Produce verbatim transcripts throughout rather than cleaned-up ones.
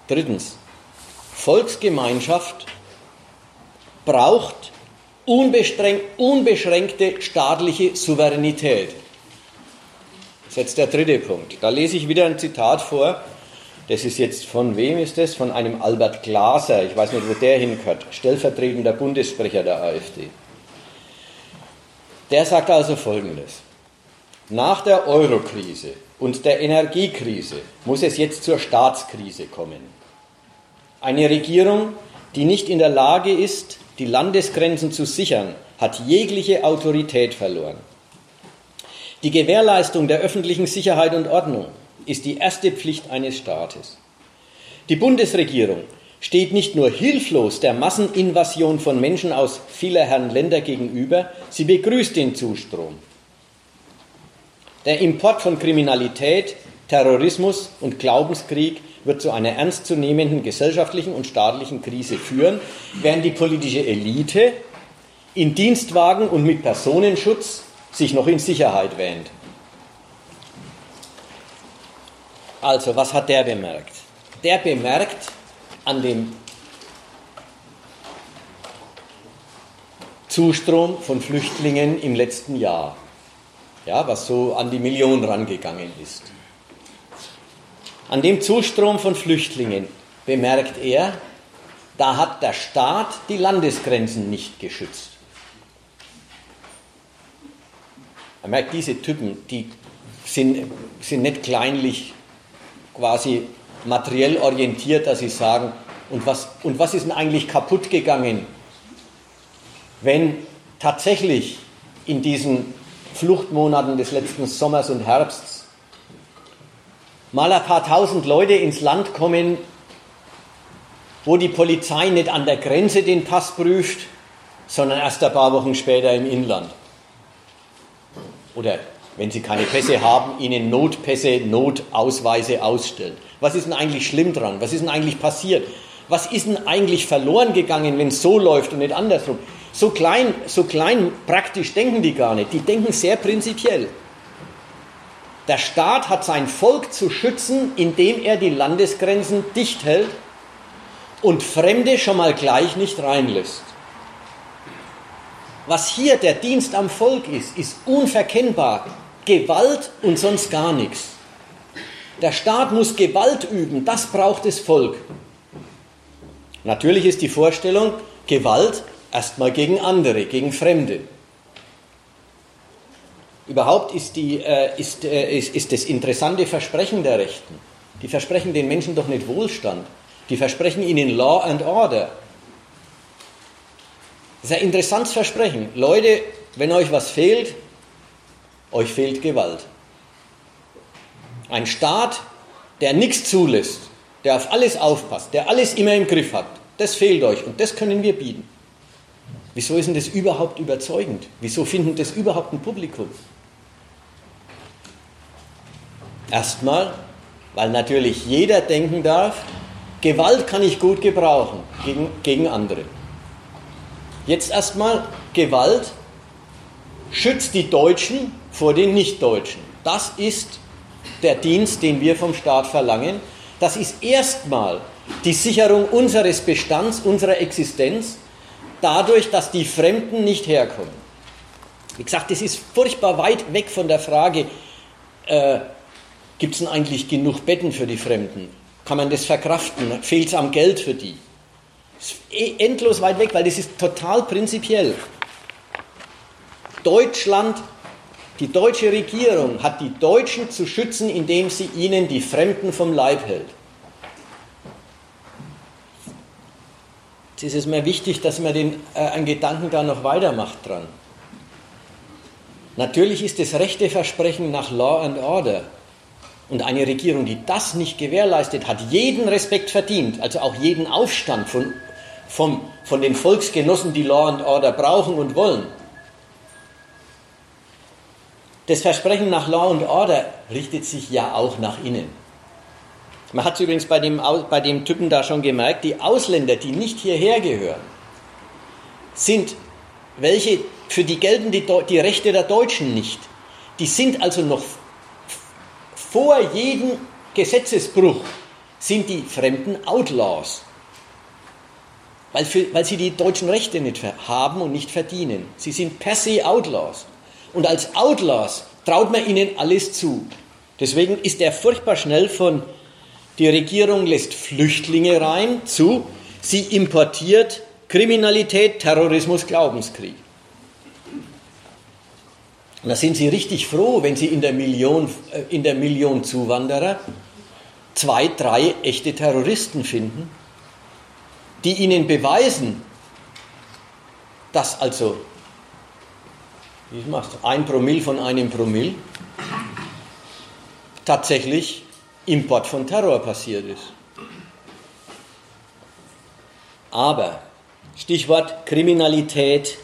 Drittens, Volksgemeinschaft braucht unbeschränkte staatliche Souveränität. Das ist jetzt der dritte Punkt. Da lese ich wieder ein Zitat vor. Das ist jetzt, von wem ist das? Von einem Albert Glaser. Ich weiß nicht, wo der hingehört. Stellvertretender Bundessprecher der AfD. Der sagt also Folgendes. Nach der Eurokrise und der Energiekrise muss es jetzt zur Staatskrise kommen. Eine Regierung, die nicht in der Lage ist, die Landesgrenzen zu sichern, hat jegliche Autorität verloren. Die Gewährleistung der öffentlichen Sicherheit und Ordnung ist die erste Pflicht eines Staates. Die Bundesregierung steht nicht nur hilflos der Masseninvasion von Menschen aus vielerlei Länder gegenüber, sie begrüßt den Zustrom. Der Import von Kriminalität, Terrorismus und Glaubenskrieg wird zu einer ernstzunehmenden gesellschaftlichen und staatlichen Krise führen, während die politische Elite in Dienstwagen und mit Personenschutz sich noch in Sicherheit wähnt. Also, was hat der bemerkt? Der bemerkt an dem Zustrom von Flüchtlingen im letzten Jahr, ja, was so an die Million rangegangen ist. An dem Zustrom von Flüchtlingen bemerkt er, da hat der Staat die Landesgrenzen nicht geschützt. Er merkt, diese Typen, die sind, sind nicht kleinlich quasi materiell orientiert, dass sie sagen, und was, und was ist denn eigentlich kaputt gegangen, wenn tatsächlich in diesen Fluchtmonaten des letzten Sommers und Herbsts mal ein paar tausend Leute ins Land kommen, wo die Polizei nicht an der Grenze den Pass prüft, sondern erst ein paar Wochen später im Inland. Oder wenn sie keine Pässe haben, ihnen Notpässe, Notausweise ausstellt. Was ist denn eigentlich schlimm dran? Was ist denn eigentlich passiert? Was ist denn eigentlich verloren gegangen, wenn es so läuft und nicht andersrum? So klein, so klein praktisch denken die gar nicht. Die denken sehr prinzipiell. Der Staat hat sein Volk zu schützen, indem er die Landesgrenzen dicht hält und Fremde schon mal gleich nicht reinlässt. Was hier der Dienst am Volk ist, ist unverkennbar. Gewalt und sonst gar nichts. Der Staat muss Gewalt üben, das braucht das Volk. Natürlich ist die Vorstellung, Gewalt erstmal gegen andere, gegen Fremde. Überhaupt ist, die, äh, ist, äh, ist, ist das interessante Versprechen der Rechten. Die versprechen den Menschen doch nicht Wohlstand. Die versprechen ihnen Law and Order. Das ist ein interessantes Versprechen. Leute, wenn euch was fehlt, euch fehlt Gewalt. Ein Staat, der nichts zulässt, der auf alles aufpasst, der alles immer im Griff hat, das fehlt euch und das können wir bieten. Wieso ist denn das überhaupt überzeugend? Wieso finden das überhaupt ein Publikum? Erstmal, weil natürlich jeder denken darf, Gewalt kann ich gut gebrauchen gegen, gegen andere. Jetzt erstmal, Gewalt schützt die Deutschen vor den Nichtdeutschen. Das ist der Dienst, den wir vom Staat verlangen. Das ist erstmal die Sicherung unseres Bestands, unserer Existenz, dadurch, dass die Fremden nicht herkommen. Wie gesagt, das ist furchtbar weit weg von der Frage, äh, gibt es denn eigentlich genug Betten für die Fremden? Kann man das verkraften? Fehlt es am Geld für die? Das ist endlos weit weg, weil das ist total prinzipiell. Deutschland, die deutsche Regierung hat die Deutschen zu schützen, indem sie ihnen die Fremden vom Leib hält. Jetzt ist es mir wichtig, dass man den, äh, einen Gedanken da noch weitermacht dran. Natürlich ist das rechte Versprechen nach Law and Order. Und eine Regierung, die das nicht gewährleistet, hat jeden Respekt verdient, also auch jeden Aufstand von, von, von den Volksgenossen, die Law and Order brauchen und wollen. Das Versprechen nach Law and Order richtet sich ja auch nach innen. Man hat es übrigens bei dem, bei dem Typen da schon gemerkt, die Ausländer, die nicht hierher gehören, sind welche, für die gelten die, die Rechte der Deutschen nicht. Die sind also noch vor jedem Gesetzesbruch sind die fremden Outlaws, weil, für, weil sie die deutschen Rechte nicht haben und nicht verdienen. Sie sind per se Outlaws. Und als Outlaws traut man ihnen alles zu. Deswegen ist er furchtbar schnell von, die Regierung lässt Flüchtlinge rein, zu, sie importiert Kriminalität, Terrorismus, Glaubenskrieg. Und da sind sie richtig froh, wenn sie in der Million, in der Million Zuwanderer zwei, drei echte Terroristen finden, die ihnen beweisen, dass also, wie machst du, ein Promille von einem Promille tatsächlich Import von Terror passiert ist. Aber, Stichwort Kriminalität,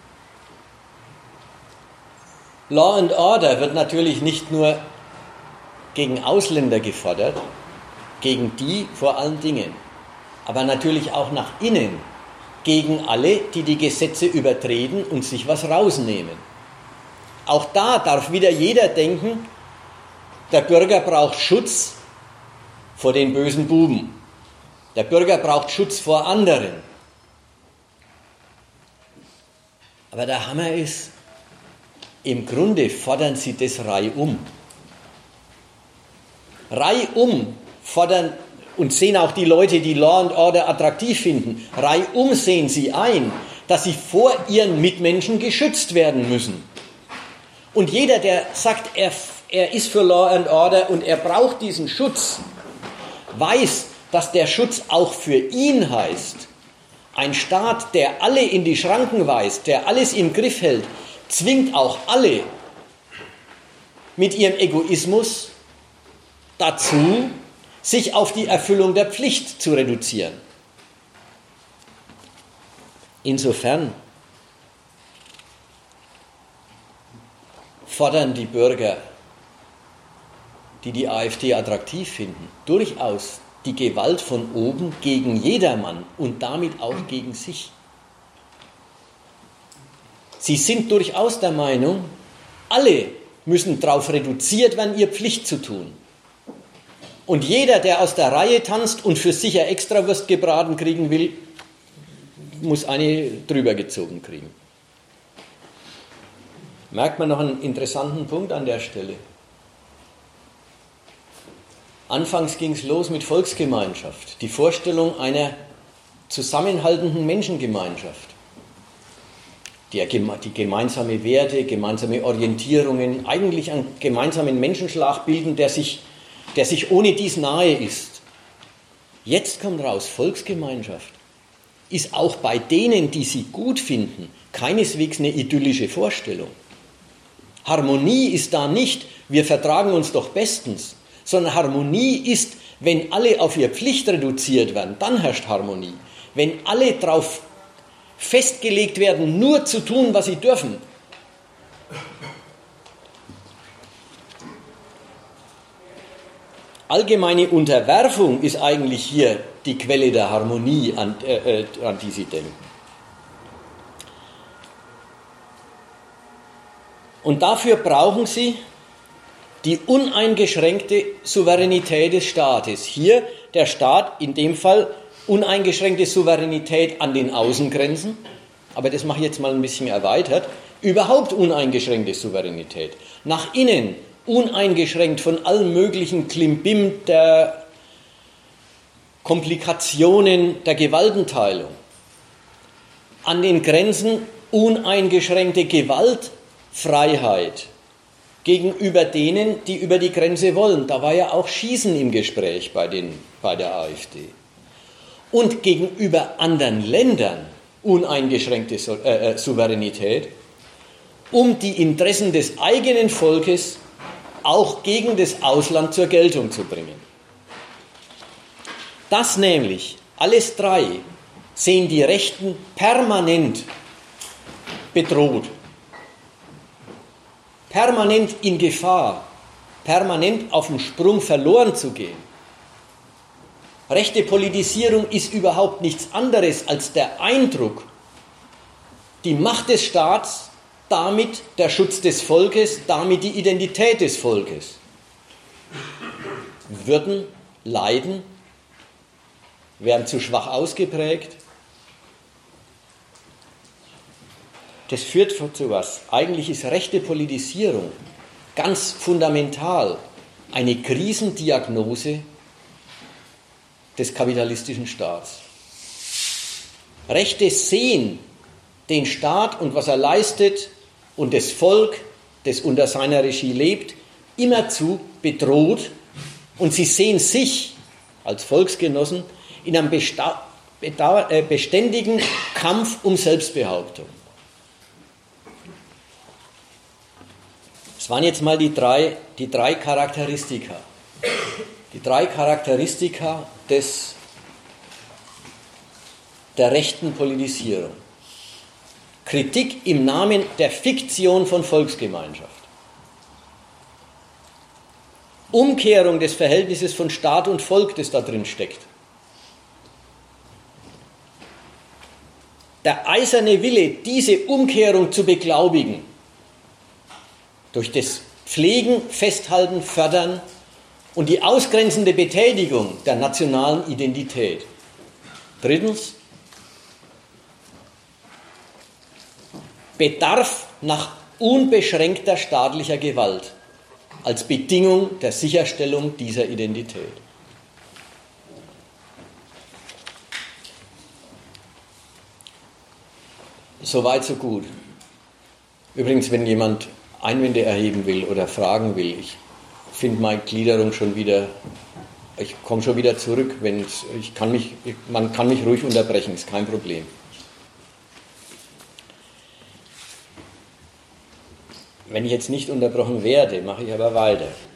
Law and Order wird natürlich nicht nur gegen Ausländer gefordert, gegen die vor allen Dingen, aber natürlich auch nach innen, gegen alle, die die Gesetze übertreten und sich was rausnehmen. Auch da darf wieder jeder denken, der Bürger braucht Schutz vor den bösen Buben. Der Bürger braucht Schutz vor anderen. Aber der Hammer ist, im Grunde fordern sie das reihum. Reihum fordern und sehen auch die Leute, die Law and Order attraktiv finden, reihum sehen sie ein, dass sie vor ihren Mitmenschen geschützt werden müssen. Und jeder, der sagt, er, er ist für Law and Order und er braucht diesen Schutz, weiß, dass der Schutz auch für ihn heißt. Ein Staat, der alle in die Schranken weist, der alles im Griff hält, zwingt auch alle mit ihrem Egoismus dazu, sich auf die Erfüllung der Pflicht zu reduzieren. Insofern fordern die Bürger, die die AfD attraktiv finden, durchaus die Gewalt von oben gegen jedermann und damit auch gegen sich. Sie sind durchaus der Meinung, alle müssen darauf reduziert werden, ihre Pflicht zu tun. Und jeder, der aus der Reihe tanzt und für sich eine Extrawurst gebraten kriegen will, muss eine drüber gezogen kriegen. Merkt man noch einen interessanten Punkt an der Stelle. Anfangs ging es los mit Volksgemeinschaft, die Vorstellung einer zusammenhaltenden Menschengemeinschaft, die, die gemeinsame Werte, gemeinsame Orientierungen, eigentlich einen gemeinsamen Menschenschlag bilden, der sich, der sich ohne dies nahe ist. Jetzt kommt raus, Volksgemeinschaft ist auch bei denen, die sie gut finden, keineswegs eine idyllische Vorstellung. Harmonie ist da nicht, wir vertragen uns doch bestens, sondern Harmonie ist, wenn alle auf ihre Pflicht reduziert werden, dann herrscht Harmonie. Wenn alle darauf festgelegt werden, nur zu tun, was sie dürfen. Allgemeine Unterwerfung ist eigentlich hier die Quelle der Harmonie, an, äh, an die sie denken. Und dafür brauchen sie die uneingeschränkte Souveränität des Staates. Hier der Staat, in dem Fall uneingeschränkte Souveränität an den Außengrenzen, aber das mache ich jetzt mal ein bisschen erweitert, überhaupt uneingeschränkte Souveränität. Nach innen uneingeschränkt von allen möglichen Klimbim der Komplikationen der Gewaltenteilung. An den Grenzen uneingeschränkte Gewaltfreiheit gegenüber denen, die über die Grenze wollen. Da war ja auch Schießen im Gespräch bei, den, bei der AfD. Und gegenüber anderen Ländern uneingeschränkte äh, Souveränität, um die Interessen des eigenen Volkes auch gegen das Ausland zur Geltung zu bringen. Das nämlich, alles drei, sehen die Rechten permanent bedroht, permanent in Gefahr, permanent auf dem Sprung verloren zu gehen. Rechte Politisierung ist überhaupt nichts anderes als der Eindruck, die Macht des Staats, damit der Schutz des Volkes, damit die Identität des Volkes, würden leiden werden zu schwach ausgeprägt. Das führt zu was? Eigentlich ist rechte Politisierung ganz fundamental eine Krisendiagnose des kapitalistischen Staats. Rechte sehen den Staat und was er leistet und das Volk, das unter seiner Regie lebt, immerzu bedroht, und sie sehen sich als Volksgenossen in einem besta- bedauer- äh, beständigen Kampf um Selbstbehauptung. Das waren jetzt mal die drei, die drei Charakteristika. Die drei Charakteristika des, der rechten Politisierung. Kritik im Namen der Fiktion von Volksgemeinschaft. Umkehrung des Verhältnisses von Staat und Volk, das da drin steckt. Der eiserne Wille, diese Umkehrung zu beglaubigen, durch das Pflegen, Festhalten, Fördern und die ausgrenzende Betätigung der nationalen Identität. Drittens, Bedarf nach unbeschränkter staatlicher Gewalt als Bedingung der Sicherstellung dieser Identität. Soweit, so gut. Übrigens, wenn jemand Einwände erheben will oder fragen will, ich finde meine Gliederung schon wieder, ich komme schon wieder zurück, wenn ich kann mich, man kann mich ruhig unterbrechen, ist kein Problem. Wenn ich jetzt nicht unterbrochen werde, mache ich aber weiter.